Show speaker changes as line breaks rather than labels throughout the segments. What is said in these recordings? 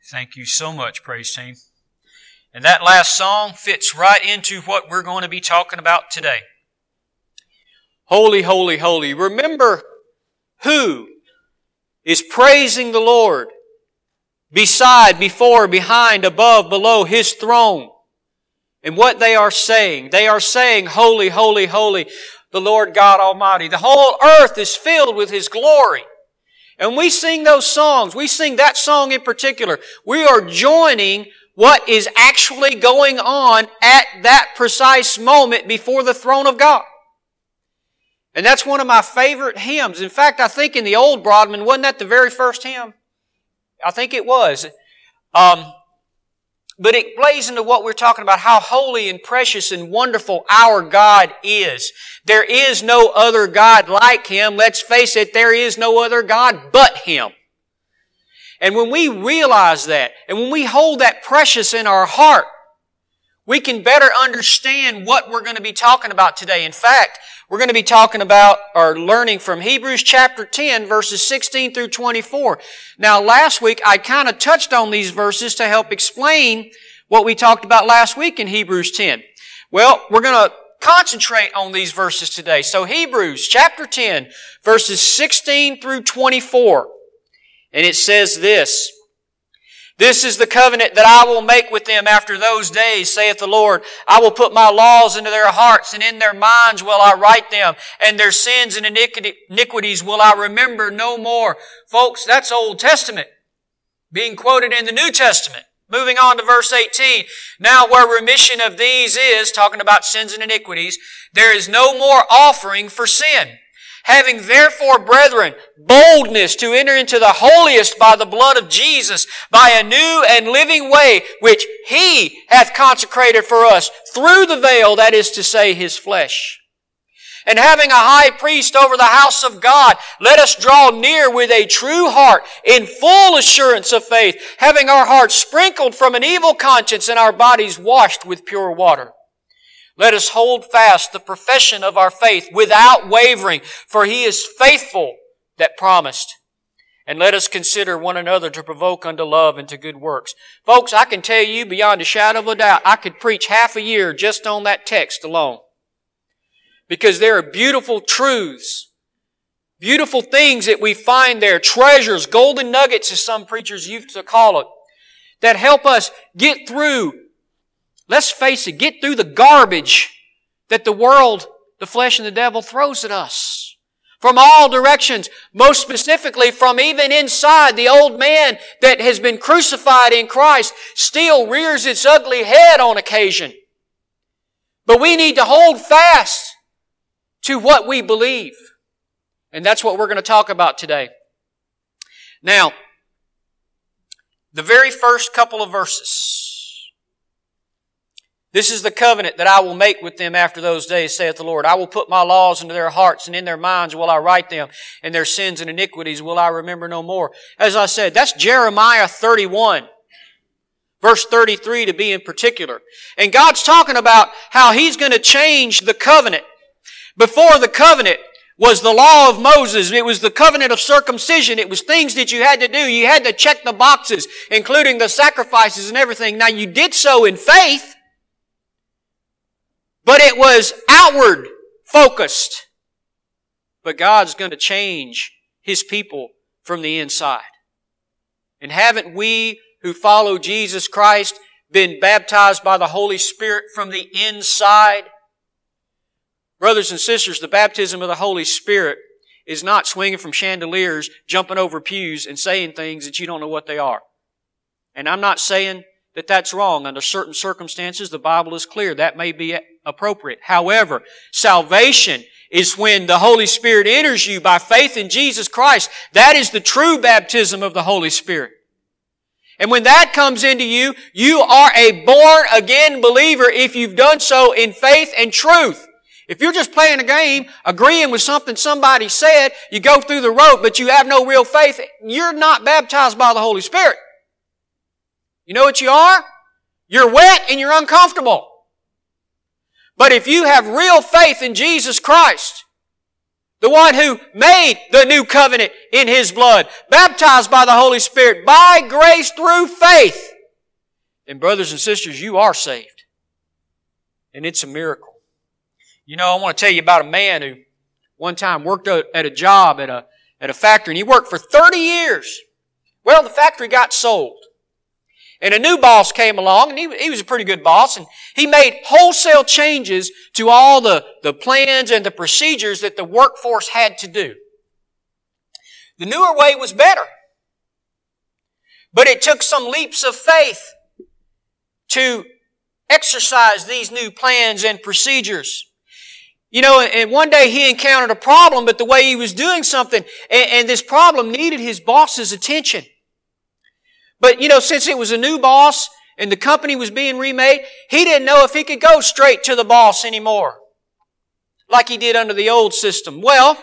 Thank you so much, praise team. And that last song fits right into what we're going to be talking about today. Holy, holy, holy. Remember who is praising the Lord beside, before, behind, above, below His throne. And what they are saying. They are saying, holy, holy, holy, the Lord God Almighty. The whole earth is filled with His glory. And we sing those songs. We sing that song in particular. We are joining what is actually going on at that precise moment before the throne of God. And that's one of my favorite hymns. In fact, I think in the old Broadman, wasn't that the very first hymn? I think it was. But it plays into what we're talking about, how holy and precious and wonderful our God is. There is no other God like Him. Let's face it, there is no other God but Him. And when we realize that, and when we hold that precious in our heart, we can better understand what we're going to be talking about today. In fact, we're going to be talking about or learning from Hebrews chapter 10, verses 16 through 24. Now, last week, I kind of touched on these verses to help explain what we talked about last week in Hebrews 10. Well, we're going to concentrate on these verses today. So, Hebrews chapter 10, verses 16 through 24. And it says this, "This is the covenant that I will make with them after those days, saith the Lord. I will put my laws into their hearts, and in their minds will I write them, and their sins and iniquities will I remember no more." Folks, that's Old Testament being quoted in the New Testament. Moving on to verse 18. "Now where remission of these is," talking about sins and iniquities, "there is no more offering for sin. Having therefore, brethren, boldness to enter into the holiest by the blood of Jesus, by a new and living way, which He hath consecrated for us through the veil, that is to say, His flesh. And having a high priest over the house of God, let us draw near with a true heart, in full assurance of faith, having our hearts sprinkled from an evil conscience and our bodies washed with pure water. Let us hold fast the profession of our faith without wavering, for He is faithful that promised. And let us consider one another to provoke unto love and to good works." Folks, I can tell you beyond a shadow of a doubt, I could preach half a year just on that text alone. Because there are beautiful truths, beautiful things that we find there, treasures, golden nuggets as some preachers used to call it, that help us get through, let's face it, get through the garbage that the world, the flesh and the devil throws at us. From all directions, most specifically from even inside, the old man that has been crucified in Christ still rears its ugly head on occasion. But we need to hold fast to what we believe. And that's what we're going to talk about today. Now, the very first couple of verses. "This is the covenant that I will make with them after those days, saith the Lord. I will put my laws into their hearts, and in their minds will I write them, and their sins and iniquities will I remember no more." As I said, that's Jeremiah 31. Verse 33 to be in particular. And God's talking about how He's going to change the covenant. Before the covenant was the law of Moses. It was the covenant of circumcision. It was things that you had to do. You had to check the boxes, including the sacrifices and everything. Now, you did so in faith, but it was outward focused. But God's going to change His people from the inside. And haven't we who follow Jesus Christ been baptized by the Holy Spirit from the inside? Brothers and sisters, the baptism of the Holy Spirit is not swinging from chandeliers, jumping over pews, and saying things that you don't know what they are. And I'm not saying that that's wrong. Under certain circumstances, the Bible is clear. That may be appropriate. However, salvation is when the Holy Spirit enters you by faith in Jesus Christ. That is the true baptism of the Holy Spirit. And when that comes into you, you are a born-again believer if you've done so in faith and truth. If you're just playing a game, agreeing with something somebody said, you go through the rope, but you have no real faith, you're not baptized by the Holy Spirit. You know what you are? You're wet and you're uncomfortable. But if you have real faith in Jesus Christ, The one who made the new covenant in His blood, baptized by the Holy Spirit, by grace through faith. And brothers and sisters, you are saved. And it's a miracle. You know, I want to tell you about a man who one time worked at a job at a factory, and he worked for 30 years. Well, the factory got sold. And a new boss came along, and he was a pretty good boss, and he made wholesale changes to all the plans and the procedures that the workforce had to do. The newer way was better. But it took some leaps of faith to exercise these new plans and procedures. You know, and one day he encountered a problem, but the way he was doing something, and this problem needed his boss's attention. But, you know, since it was a new boss and the company was being remade, he didn't know if he could go straight to the boss anymore, like he did under the old system. Well,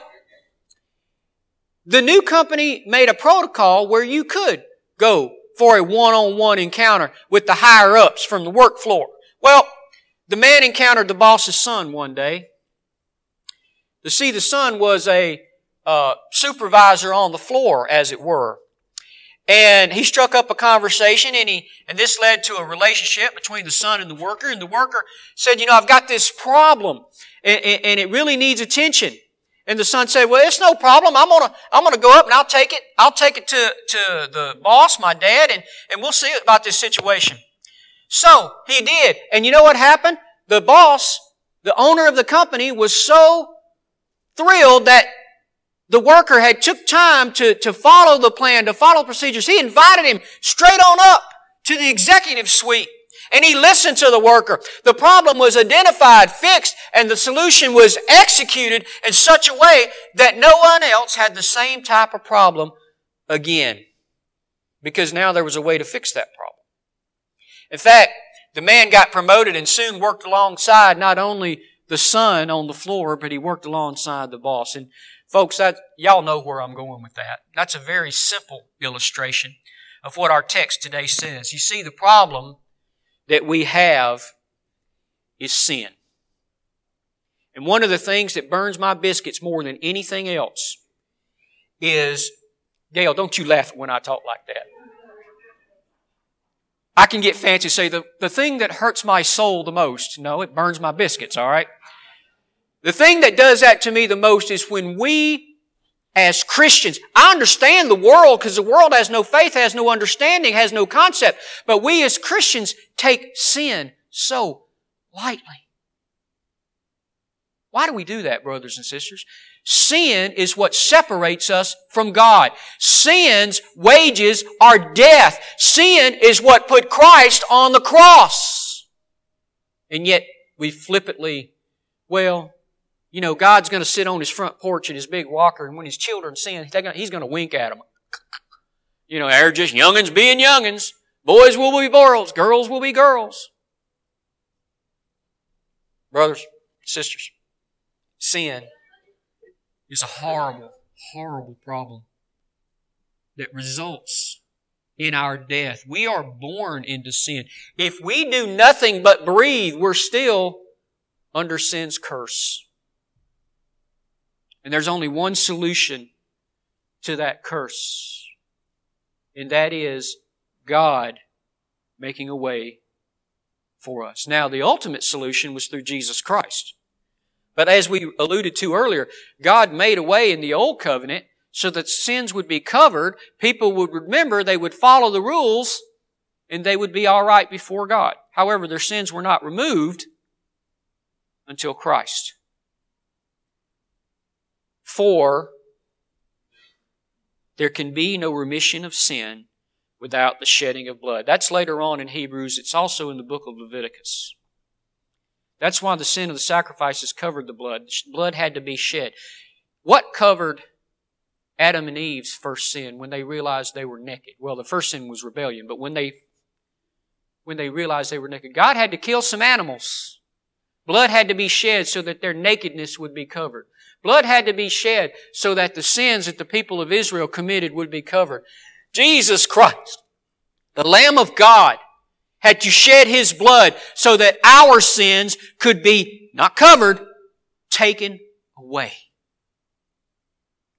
the new company made a protocol where you could go for a one-on-one encounter with the higher-ups from the work floor. Well, the man encountered the boss's son one day. You see, the son was a supervisor on the floor, as it were. And he struck up a conversation, and this led to a relationship between the son and the worker. And the worker said, you know, I've got this problem, and it really needs attention. And the son said, well, it's no problem. I'm gonna go up and I'll take it to the boss, my dad, and we'll see about this situation. So he did. And you know what happened? The boss, the owner of the company, was so thrilled that the worker had took time to follow the plan, to follow procedures. He invited him straight on up to the executive suite. And he listened to the worker. The problem was identified, fixed, and the solution was executed in such a way that no one else had the same type of problem again. Because now there was a way to fix that problem. In fact, the man got promoted and soon worked alongside not only the son on the floor, but he worked alongside the boss. And folks, y'all know where I'm going with that. That's a very simple illustration of what our text today says. You see, the problem that we have is sin. And one of the things that burns my biscuits more than anything else is, Gail, don't you laugh when I talk like that. I can get fancy and say the thing that hurts my soul the most, no, it burns my biscuits, all right? The thing that does that to me the most is when we, as Christians, I understand the world because the world has no faith, has no understanding, has no concept, but we as Christians take sin so lightly. Why do we do that, brothers and sisters? Sin is what separates us from God. Sin's wages are death. Sin is what put Christ on the cross. And yet we flippantly, well, you know, God's going to sit on His front porch in His big walker, and when His children sin, He's going to wink at them. You know, they're just youngins being youngins. Boys will be boys. Girls will be girls. Brothers, sisters, sin is a horrible, horrible problem that results in our death. We are born into sin. If we do nothing but breathe, we're still under sin's curse. And there's only one solution to that curse. And that is God making a way for us. Now, the ultimate solution was through Jesus Christ. But as we alluded to earlier, God made a way in the Old Covenant so that sins would be covered, people would remember, they would follow the rules, and they would be all right before God. However, their sins were not removed until Christ. For there can be no remission of sin without the shedding of blood. That's later on in Hebrews. It's also in the book of Leviticus. That's why the sin of the sacrifices covered the blood. The blood had to be shed. What covered Adam and Eve's first sin when they realized they were naked? Well, the first sin was rebellion, but when they realized they were naked, God had to kill some animals. Blood had to be shed so that their nakedness would be covered. Blood had to be shed so that the sins that the people of Israel committed would be covered. Jesus Christ, the Lamb of God, had to shed His blood so that our sins could be not covered, taken away.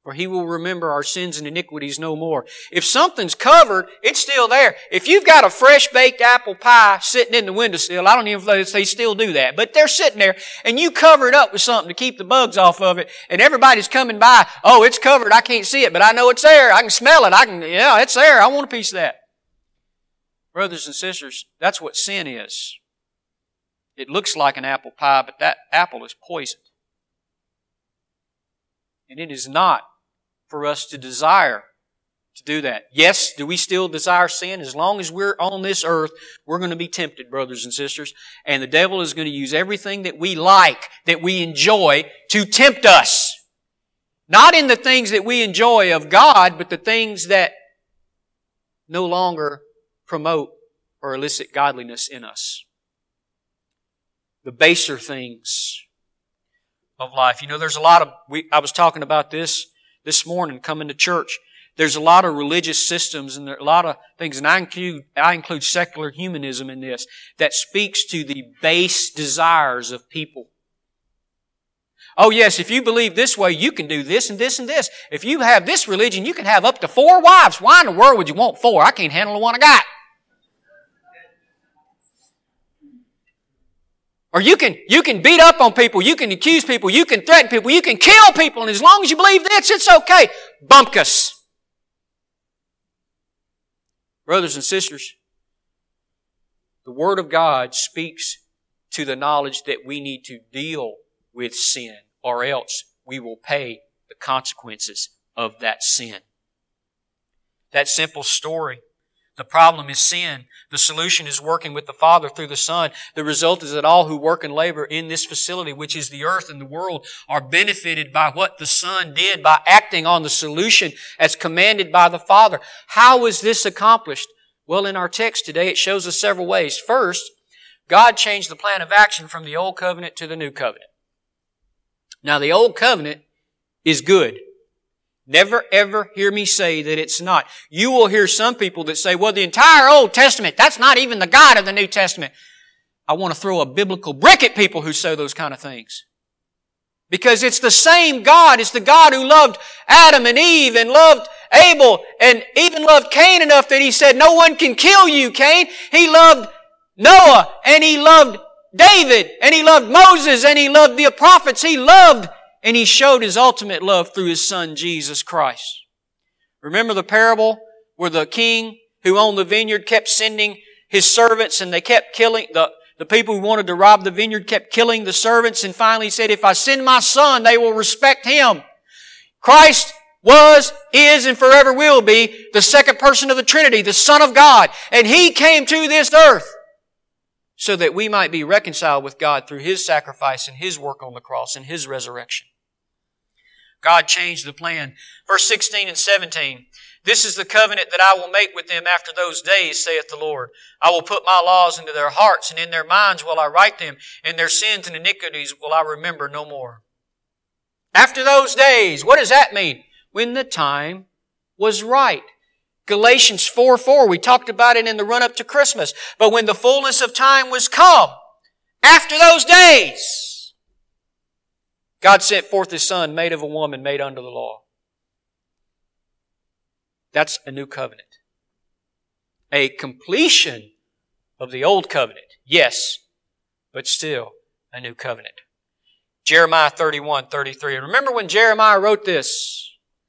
For He will remember our sins and iniquities no more. If something's covered, it's still there. If you've got a fresh baked apple pie sitting in the windowsill, I don't even know if they still do that, but they're sitting there, and you cover it up with something to keep the bugs off of it, and everybody's coming by, oh, it's covered, I can't see it, but I know it's there, I can smell it, it's there, I want a piece of that. Brothers and sisters, that's what sin is. It looks like an apple pie, but that apple is poisoned. And it is not for us to desire to do that. Yes, do we still desire sin? As long as we're on this earth, we're going to be tempted, brothers and sisters. And the devil is going to use everything that we like, that we enjoy, to tempt us. Not in the things that we enjoy of God, but the things that no longer promote or elicit godliness in us. The baser things of life. You know, there's a lot of, I was talking about this morning coming to church. There's a lot of religious systems and there are a lot of things, and I include secular humanism in this, that speaks to the base desires of people. Oh yes, if you believe this way, you can do this and this and this. If you have this religion, you can have up to 4 wives. Why in the world would you want 4? I can't handle the one I got. Or you can beat up on people, you can accuse people, you can threaten people, you can kill people, and as long as you believe this, it's okay. Bumpkus. Brothers and sisters, the Word of God speaks to the knowledge that we need to deal with sin, or else we will pay the consequences of that sin. That simple story. The problem is sin. The solution is working with the Father through the Son. The result is that all who work and labor in this facility, which is the earth and the world, are benefited by what the Son did by acting on the solution as commanded by the Father. How was this accomplished? Well, in our text today, it shows us several ways. First, God changed the plan of action from the Old Covenant to the New Covenant. Now, the Old Covenant is good. Never ever hear me say that it's not. You will hear some people that say, well, the entire Old Testament, that's not even the God of the New Testament. I want to throw a biblical brick at people who say those kind of things. Because it's the same God. It's the God who loved Adam and Eve and loved Abel and even loved Cain enough that He said, no one can kill you, Cain. He loved Noah and He loved David and He loved Moses and He loved the prophets. He loved and He showed His ultimate love through His Son, Jesus Christ. Remember the parable where the king who owned the vineyard kept sending his servants and they kept killing, the people who wanted to rob the vineyard kept killing the servants, and finally He said, if I send my Son, they will respect Him. Christ was, is, and forever will be the second person of the Trinity, the Son of God. And He came to this earth so that we might be reconciled with God through His sacrifice and His work on the cross and His resurrection. God changed the plan. Verse 16 and 17. This is the covenant that I will make with them after those days, saith the Lord. I will put my laws into their hearts, and in their minds will I write them, and their sins and iniquities will I remember no more. After those days, what does that mean? When the time was right. Galatians 4:4, we talked about it in the run-up to Christmas. But when the fullness of time was come, after those days, God sent forth His Son, made of a woman, made under the law. That's a new covenant. A completion of the old covenant, yes, but still a new covenant. Jeremiah 31:33. And remember when Jeremiah wrote this?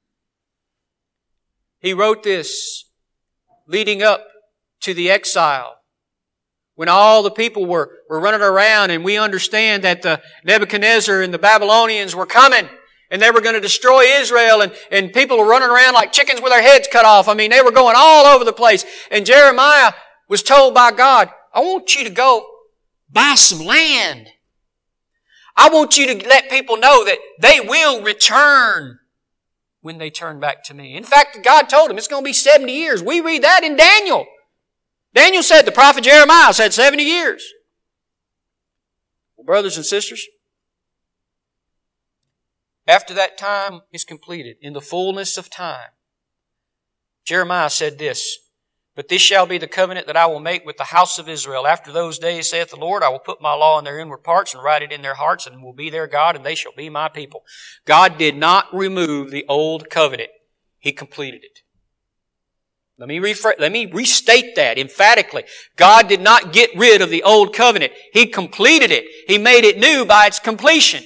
He wrote this leading up to the exile, when all the people were running around, and we understand that the Nebuchadnezzar and the Babylonians were coming and they were going to destroy Israel, and people were running around like chickens with their heads cut off. I mean, they were going all over the place. And Jeremiah was told by God, I want you to go buy some land. I want you to let people know that they will return when they turn back to me. In fact, God told him it's going to be 70 years. We read that in Daniel. Daniel said, the prophet Jeremiah said 70 years. Well, brothers and sisters, after that time is completed, in the fullness of time, Jeremiah said this, But this shall be the covenant that I will make with the house of Israel. After those days, saith the Lord, I will put my law in their inward parts and write it in their hearts, and will be their God, and they shall be my people. God did not remove the old covenant. He completed it. Let me restate that emphatically. God did not get rid of the old covenant. He completed it. He made it new by its completion.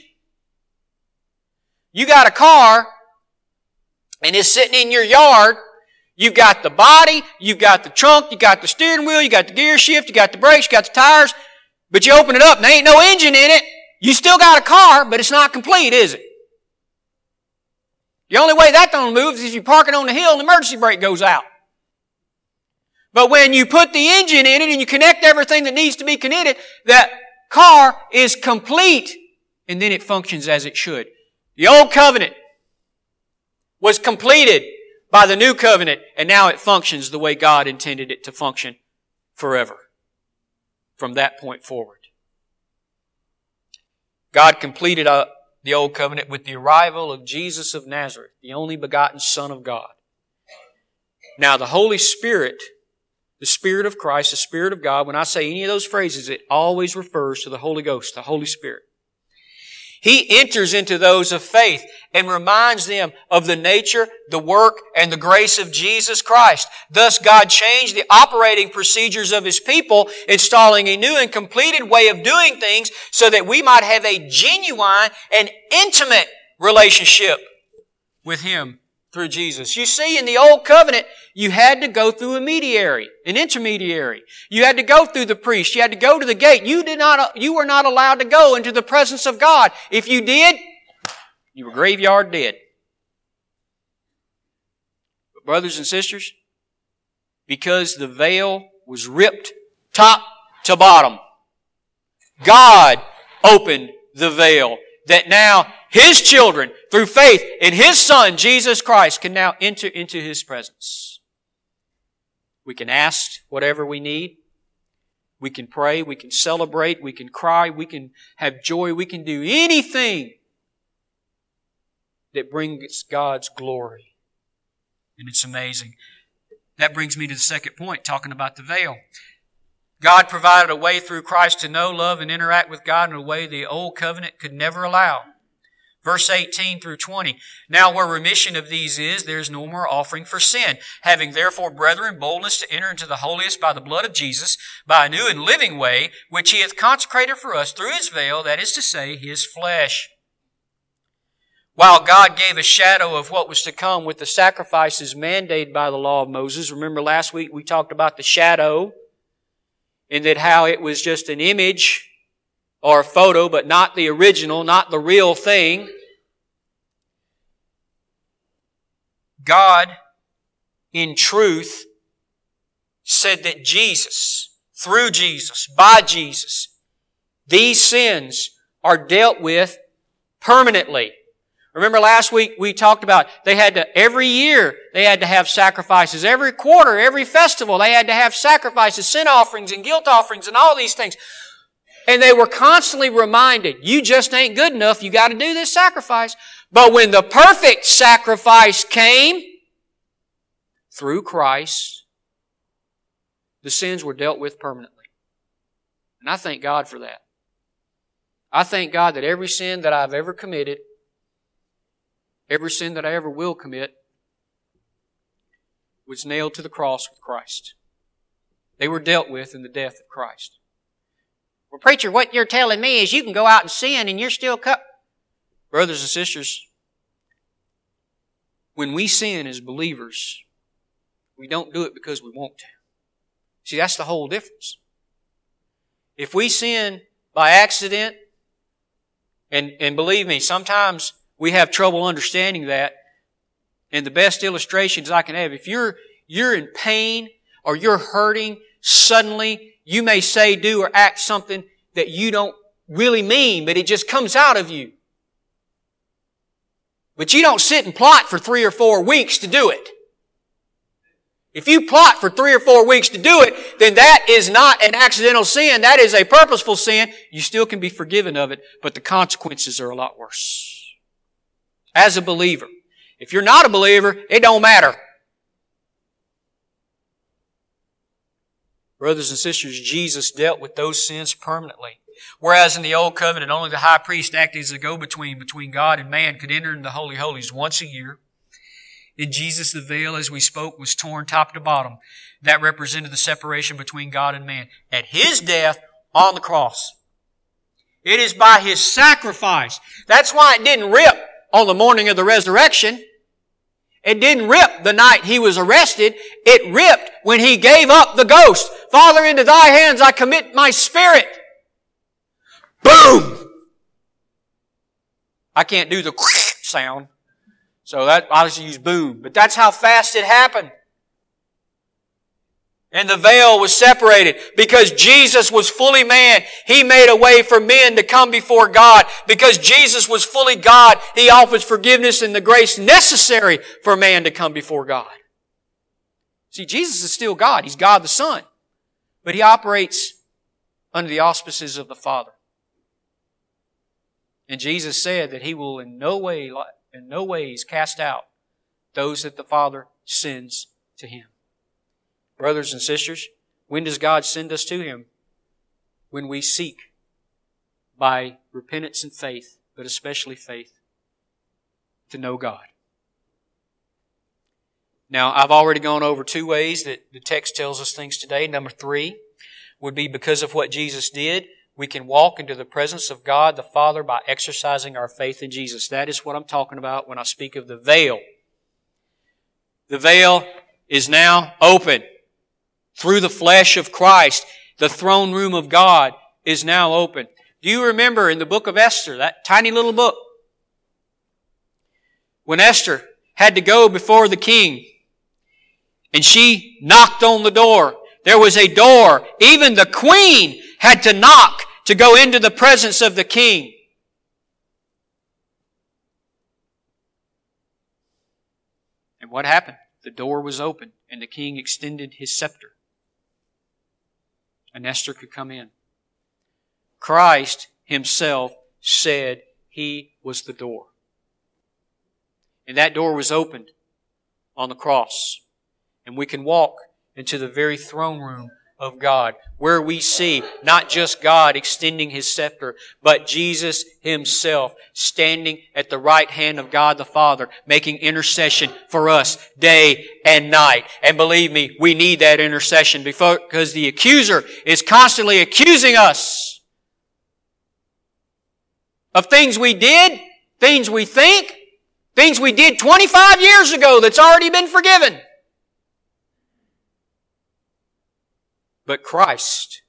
You got a car, and it's sitting in your yard. You've got the body, you've got the trunk, you got the steering wheel, you got the gear shift, you got the brakes, you got the tires, but you open it up and there ain't no engine in it. You still got a car, but it's not complete, is it? The only way that don't move is if you park it on the hill and the emergency brake goes out. But when you put the engine in it and you connect everything that needs to be connected, that car is complete, and then it functions as it should. The old covenant was completed by the new covenant, and now it functions the way God intended it to function forever. From that point forward. God completed the old covenant with the arrival of Jesus of Nazareth, the only begotten Son of God. Now the Holy Spirit, the Spirit of Christ, the Spirit of God, when I say any of those phrases, it always refers to the Holy Ghost, the Holy Spirit. He enters into those of faith and reminds them of the nature, the work, and the grace of Jesus Christ. Thus, God changed the operating procedures of His people, installing a new and completed way of doing things so that we might have a genuine and intimate relationship with Him through Jesus. You see, in the Old Covenant, you had to go through a mediator, an intermediary. You had to go through the priest. You had to go to the gate. You were not allowed to go into the presence of God. If you did, you were graveyard dead. But brothers and sisters, because the veil was ripped top to bottom, God opened the veil that now His children, through faith in His Son, Jesus Christ, can now enter into His presence. We can ask whatever we need. We can pray. We can celebrate. We can cry. We can have joy. We can do anything that brings God's glory. And it's amazing. That brings me to the second point, talking about the veil. God provided a way through Christ to know, love, and interact with God in a way the old covenant could never allow. Verse 18 through 20. Now where remission of these is, there is no more offering for sin. Having therefore, brethren, boldness to enter into the holiest by the blood of Jesus, by a new and living way, which He hath consecrated for us through His veil, that is to say, His flesh. While God gave a shadow of what was to come with the sacrifices mandated by the law of Moses. Remember last week we talked about the shadow, and that how it was just an image or a photo, but not the original, not the real thing. God, in truth, said that Jesus, through Jesus, by Jesus, these sins are dealt with permanently. Remember last week we talked about every year they had to have sacrifices. Every quarter, every festival, they had to have sacrifices, sin offerings and guilt offerings and all these things. And they were constantly reminded, you just ain't good enough, you got to do this sacrifice. But when the perfect sacrifice came, through Christ, the sins were dealt with permanently. And I thank God for that. I thank God that every sin that I've ever committed, every sin that I ever will commit, was nailed to the cross with Christ. They were dealt with in the death of Christ. Well, preacher, what you're telling me is you can go out and sin and you're still cut. Brothers and sisters, when we sin as believers, we don't do it because we want to. See, that's the whole difference. If we sin by accident, and believe me, sometimes we have trouble understanding that, and the best illustrations I can have, if you're in pain or you're hurting, suddenly you may say, do, or act something that you don't really mean, but it just comes out of you. But you don't sit and plot for 3 or 4 weeks to do it. If you plot for 3 or 4 weeks to do it, then that is not an accidental sin. That is a purposeful sin. You still can be forgiven of it, but the consequences are a lot worse. As a believer. If you're not a believer, it don't matter. Brothers and sisters, Jesus dealt with those sins permanently. Whereas in the Old Covenant, only the high priest acted as a go-between between God and man could enter into the Holy Holies once a year. In Jesus, the veil, as we spoke, was torn top to bottom. That represented the separation between God and man. At His death on the cross. It is by His sacrifice. That's why it didn't rip on the morning of the resurrection. It didn't rip the night He was arrested. It ripped when He gave up the ghost. Father, into Thy hands I commit my spirit. Boom! I can't do the sound. So I just use boom. But that's how fast it happened. And the veil was separated. Because Jesus was fully man, He made a way for men to come before God. Because Jesus was fully God, He offers forgiveness and the grace necessary for man to come before God. See, Jesus is still God. He's God the Son. But He operates under the auspices of the Father. And Jesus said that He will in no ways cast out those that the Father sends to Him. Brothers and sisters, when does God send us to Him? When we seek by repentance and faith, but especially faith, to know God. Now, I've already gone over 2 ways that the text tells us things today. Number 3 would be because of what Jesus did, we can walk into the presence of God the Father by exercising our faith in Jesus. That is what I'm talking about when I speak of the veil. The veil is now open. Through the flesh of Christ, the throne room of God is now open. Do you remember in the book of Esther, that tiny little book, when Esther had to go before the king and she knocked on the door? There was a door. Even the queen had to knock to go into the presence of the king. And what happened? The door was open and the king extended his scepter. And Esther could come in. Christ Himself said He was the door. And that door was opened on the cross. And we can walk into the very throne room of God, where we see not just God extending His scepter, but Jesus Himself standing at the right hand of God the Father, making intercession for us day and night. And believe me, we need that intercession because the accuser is constantly accusing us of things we did, things we think, things we did 25 years ago that's already been forgiven. But Christ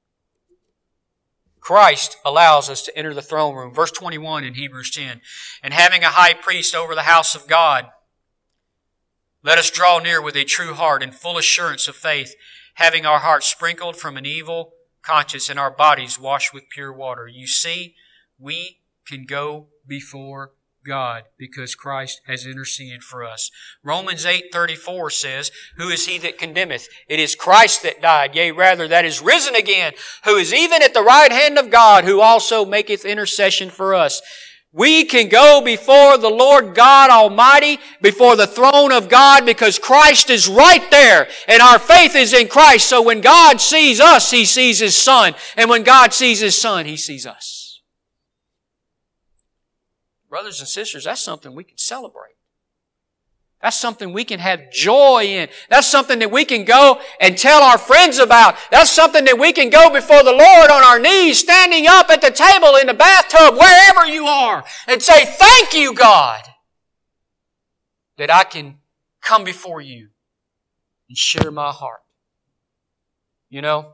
allows us to enter the throne room. Verse 21 in Hebrews 10. And having a high priest over the house of God, let us draw near with a true heart and full assurance of faith, having our hearts sprinkled from an evil conscience and our bodies washed with pure water. You see, we can go before God because Christ has interceded for us. Romans 8:34 says, Who is He that condemneth? It is Christ that died, yea, rather that is risen again, who is even at the right hand of God, who also maketh intercession for us. We can go before the Lord God Almighty, before the throne of God, because Christ is right there, and our faith is in Christ. So when God sees us, He sees His Son, and when God sees His Son, He sees us. Brothers and sisters, that's something we can celebrate. That's something we can have joy in. That's something that we can go and tell our friends about. That's something that we can go before the Lord on our knees, standing up at the table, in the bathtub, wherever you are, and say, Thank you, God, that I can come before you and share my heart. You know,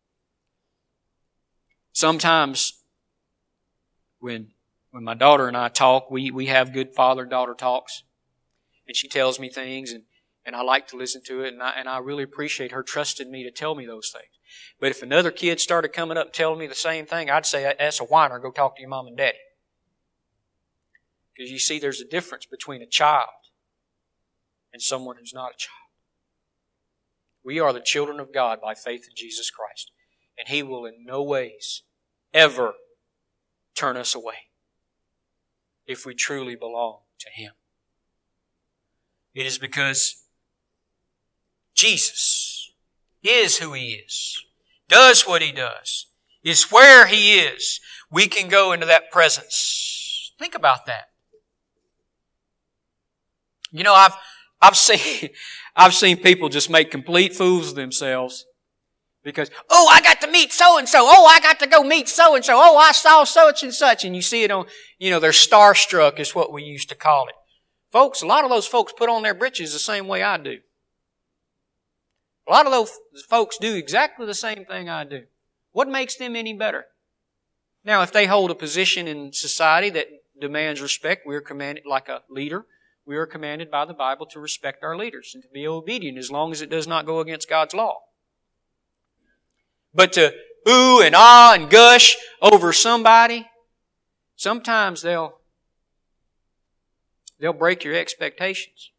sometimes when my daughter and I talk, we have good father-daughter talks. And she tells me things, and I like to listen to it, and I really appreciate her trusting me to tell me those things. But if another kid started coming up and telling me the same thing, I'd say, that's a whiner, go talk to your mom and daddy. Because you see, there's a difference between a child and someone who's not a child. We are the children of God by faith in Jesus Christ. And He will in no ways ever turn us away if we truly belong to Him. It is because Jesus is who He is, does what He does, is where He is, we can go into that presence. Think about that. You know, I've seen people just make complete fools of themselves because, oh, I got to meet so-and-so. Oh, I got to go meet so-and-so. Oh, I saw such and such. And you see it on, they're starstruck is what we used to call it. Folks, a lot of those folks put on their britches the same way I do. A lot of those folks do exactly the same thing I do. What makes them any better? Now, if they hold a position in society that demands respect, we're commanded, like a leader, we are commanded by the Bible to respect our leaders and to be obedient as long as it does not go against God's law. But to ooh and ah and gush over somebody, sometimes they'll break your expectations.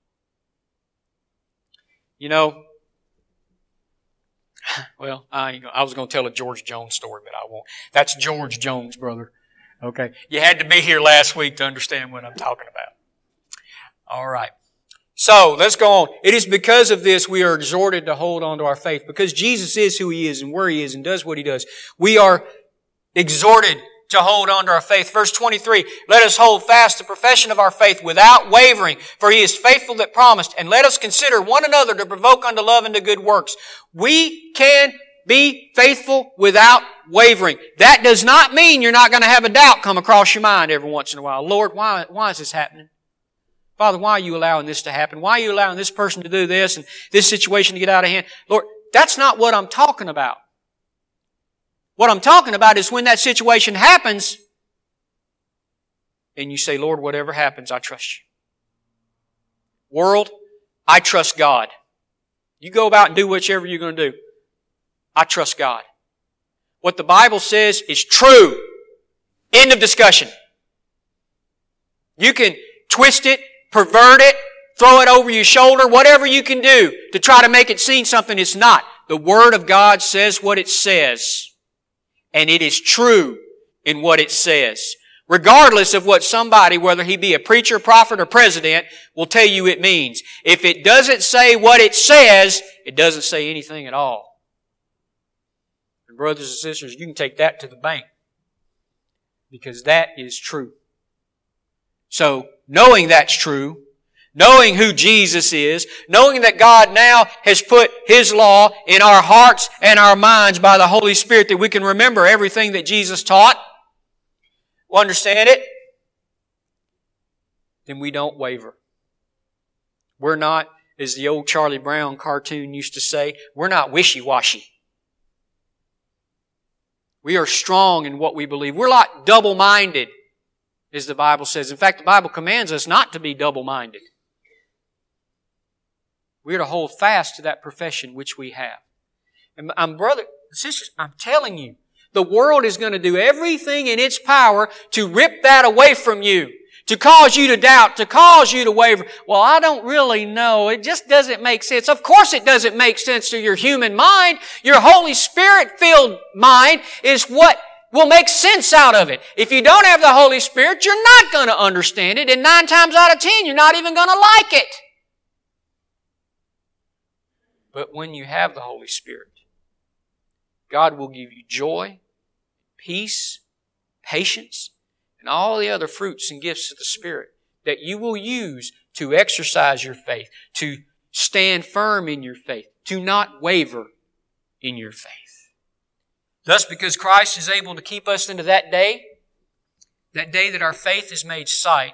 Well, I was going to tell a George Jones story, but I won't. That's George Jones, brother. Okay. You had to be here last week to understand what I'm talking about. All right. So, let's go on. It is because of this we are exhorted to hold on to our faith. Because Jesus is who He is and where He is and does what He does. We are exhorted to hold on to our faith. Verse 23, let us hold fast the profession of our faith without wavering, for He is faithful that promised. And let us consider one another to provoke unto love and to good works. We can be faithful without wavering. That does not mean you're not going to have a doubt come across your mind every once in a while. Lord, why is this happening? Father, why are you allowing this to happen? Why are you allowing this person to do this and this situation to get out of hand? Lord, that's not what I'm talking about. What I'm talking about is when that situation happens and you say, Lord, whatever happens, I trust you. World, I trust God. You go about and do whichever you're going to do. I trust God. What the Bible says is true. End of discussion. You can twist it, pervert it, throw it over your shoulder, whatever you can do to try to make it seem something it's not. The Word of God says what it says. And it is true in what it says. Regardless of what somebody, whether he be a preacher, prophet, or president, will tell you it means. If it doesn't say what it says, it doesn't say anything at all. And brothers and sisters, you can take that to the bank. Because that is true. So, knowing that's true, knowing who Jesus is, knowing that God now has put His law in our hearts and our minds by the Holy Spirit that we can remember everything that Jesus taught, we'll understand it, then we don't waver. We're not, as the old Charlie Brown cartoon used to say, we're not wishy-washy. We are strong in what we believe. We're not double-minded, as the Bible says. In fact, the Bible commands us not to be double-minded. We are to hold fast to that profession which we have. And brother, sisters, I'm telling you, the world is going to do everything in its power to rip that away from you, to cause you to doubt, to cause you to waver. Well, I don't really know. It just doesn't make sense. Of course it doesn't make sense to your human mind. Your Holy Spirit-filled mind is what will make sense out of it. If you don't have the Holy Spirit, you're not going to understand it. And 9 times out of 10, you're not even going to like it. But when you have the Holy Spirit, God will give you joy, peace, patience, and all the other fruits and gifts of the Spirit that you will use to exercise your faith, to stand firm in your faith, to not waver in your faith. Thus, because Christ is able to keep us into that day that our faith is made sight,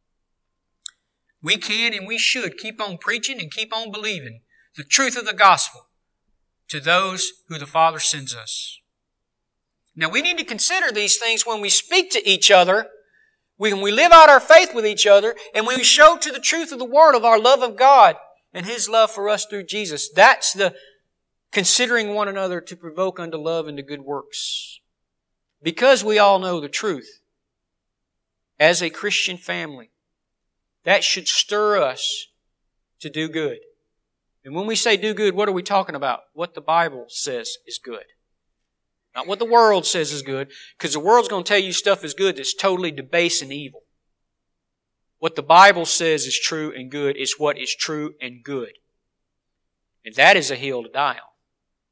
we can and we should keep on preaching and keep on believing the truth of the gospel to those who the Father sends us. Now, we need to consider these things when we speak to each other, when we live out our faith with each other, and when we show to the truth of the Word of our love of God and His love for us through Jesus. That's the considering one another to provoke unto love and to good works. Because we all know the truth, as a Christian family, that should stir us to do good. And when we say do good, what are we talking about? What the Bible says is good. Not what the world says is good, because the world's going to tell you stuff is good that's totally debased and evil. What the Bible says is true and good is what is true and good. And that is a hill to die on.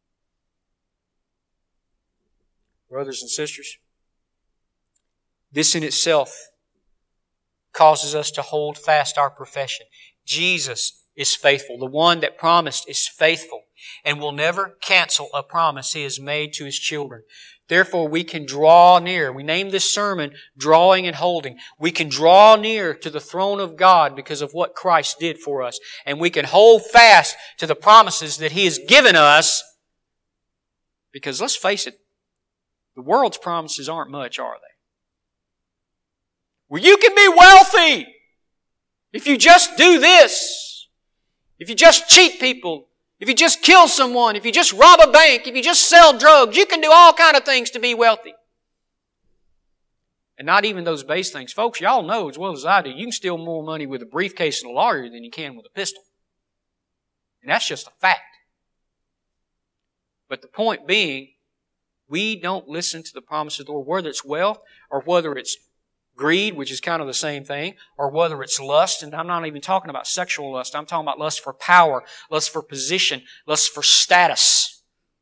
Brothers and sisters, this in itself causes us to hold fast our profession. Jesus is faithful. The one that promised is faithful and will never cancel a promise He has made to His children. Therefore, we can draw near. We named this sermon Drawing and Holding. We can draw near to the throne of God because of what Christ did for us. And we can hold fast to the promises that He has given us because let's face it, the world's promises aren't much, are they? Well, you can be wealthy if you just do this. If you just cheat people. If you just kill someone. If you just rob a bank. If you just sell drugs. You can do all kind of things to be wealthy. And not even those base things. Folks, y'all know as well as I do, you can steal more money with a briefcase and a lawyer than you can with a pistol. And that's just a fact. But the point being, we don't listen to the promises of the Lord, whether it's wealth or whether it's greed, which is kind of the same thing, or whether it's lust, and I'm not even talking about sexual lust, I'm talking about lust for power, lust for position, lust for status.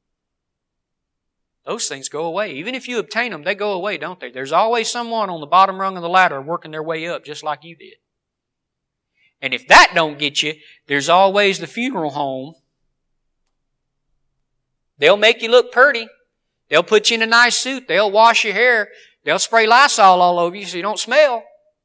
Those things go away. Even if you obtain them, they go away, don't they? There's always someone on the bottom rung of the ladder working their way up just like you did. And if that don't get you, there's always the funeral home. They'll make you look pretty. They'll put you in a nice suit. They'll wash your hair. They'll spray Lysol all over you so you don't smell.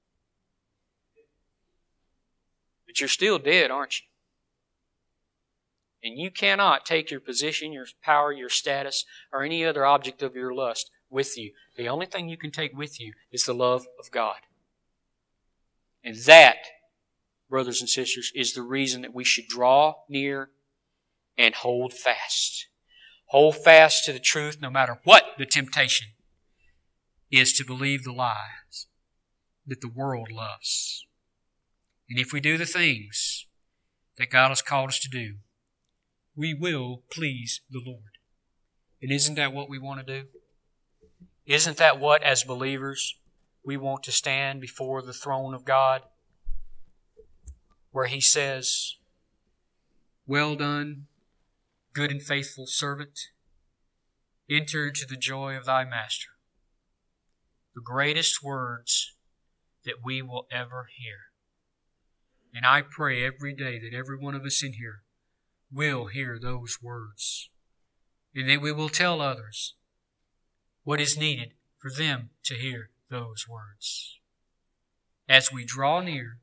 But you're still dead, aren't you? And you cannot take your position, your power, your status, or any other object of your lust with you. The only thing you can take with you is the love of God. And that, brothers and sisters, is the reason that we should draw near and hold fast. Hold fast to the truth no matter what the temptation is to believe the lies that the world loves. And if we do the things that God has called us to do, we will please the Lord. And isn't that what we want to do? Isn't that what, as believers, we want to stand before the throne of God, where He says, "Well done, good and faithful servant, enter into the joy of thy master." The greatest words that we will ever hear. And I pray every day that every one of us in here will hear those words. And that we will tell others what is needed for them to hear those words. As we draw near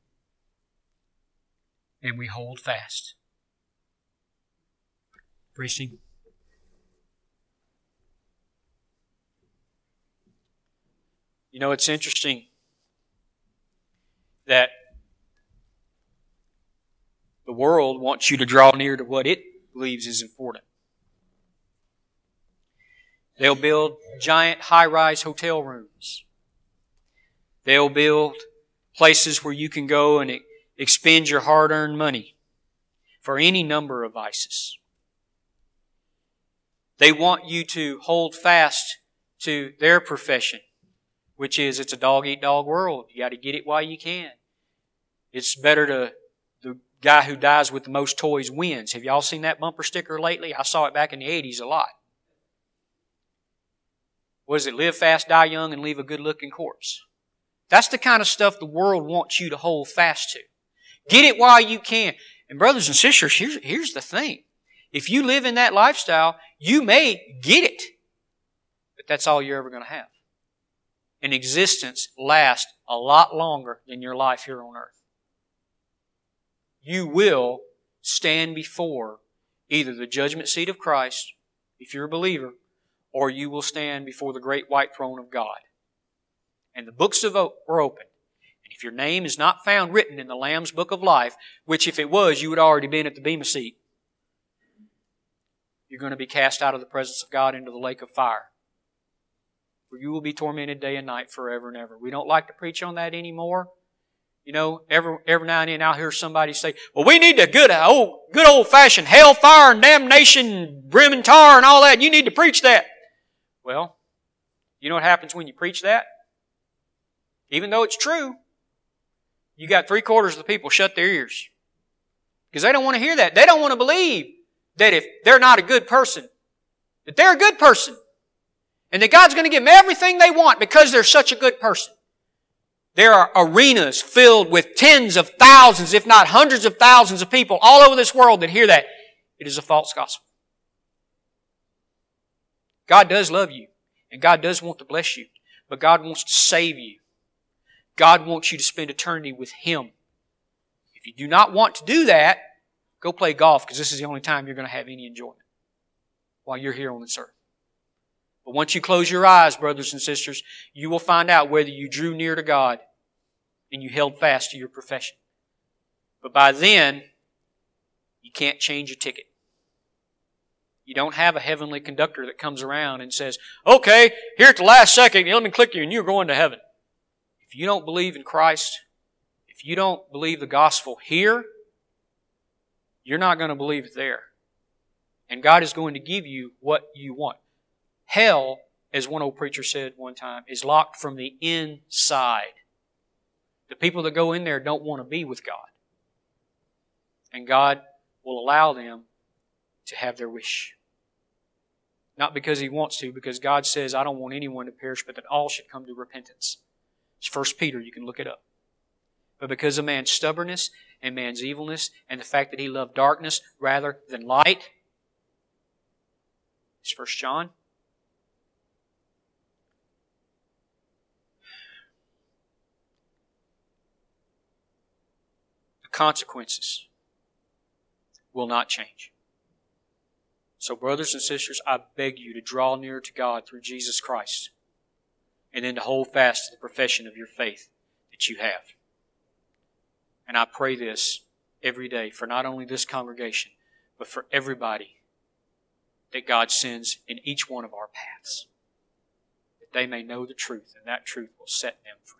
and we hold fast. Priesting. You know, it's interesting that the world wants you to draw near to what it believes is important. They'll build giant high-rise hotel rooms. They'll build places where you can go and expend your hard-earned money for any number of vices. They want you to hold fast to their profession, which is it's a dog-eat-dog world. You got to get it while you can. It's better to the guy who dies with the most toys wins. Have y'all seen that bumper sticker lately? I saw it back in the 80s a lot. What is it? Live fast, die young, and leave a good-looking corpse. That's the kind of stuff the world wants you to hold fast to. Get it while you can. And brothers and sisters, here's the thing. If you live in that lifestyle, you may get it. But that's all you're ever going to have. And existence lasts a lot longer than your life here on earth. You will stand before either the judgment seat of Christ, if you're a believer, or you will stand before the great white throne of God. And the books are open. And if your name is not found written in the Lamb's book of life, which if it was, you would already been at the bema seat, you're going to be cast out of the presence of God into the lake of fire, where you will be tormented day and night forever and ever. We don't like to preach on that anymore. You know, every now and then I'll hear somebody say, well, we need a good old-fashioned hellfire and damnation, brim and tar and all that. You need to preach that. Well, you know what happens when you preach that? Even though it's true, you got 3/4 of the people shut their ears. Because they don't want to hear that. They don't want to believe that if they're not a good person, that they're a good person. And that God's going to give them everything they want because they're such a good person. There are arenas filled with tens of thousands, if not hundreds of thousands of people all over this world that hear that. It is a false gospel. God does love you, and God does want to bless you, but God wants to save you. God wants you to spend eternity with Him. If you do not want to do that, go play golf, because this is the only time you're going to have any enjoyment while you're here on this earth. But once you close your eyes, brothers and sisters, you will find out whether you drew near to God and you held fast to your profession. But by then, you can't change your ticket. You don't have a heavenly conductor that comes around and says, okay, here at the last second, let me click you and you're going to heaven. If you don't believe in Christ, if you don't believe the gospel here, you're not going to believe it there. And God is going to give you what you want. Hell, as one old preacher said one time, is locked from the inside. The people that go in there don't want to be with God. And God will allow them to have their wish. Not because He wants to, because God says, I don't want anyone to perish, but that all should come to repentance. It's 1 Peter, you can look it up. But because of man's stubbornness and man's evilness and the fact that he loved darkness rather than light, it's 1 John. The consequences will not change. So brothers and sisters, I beg you to draw near to God through Jesus Christ and then to hold fast to the profession of your faith that you have. And I pray this every day for not only this congregation, but for everybody that God sends in each one of our paths, that they may know the truth, and that truth will set them free.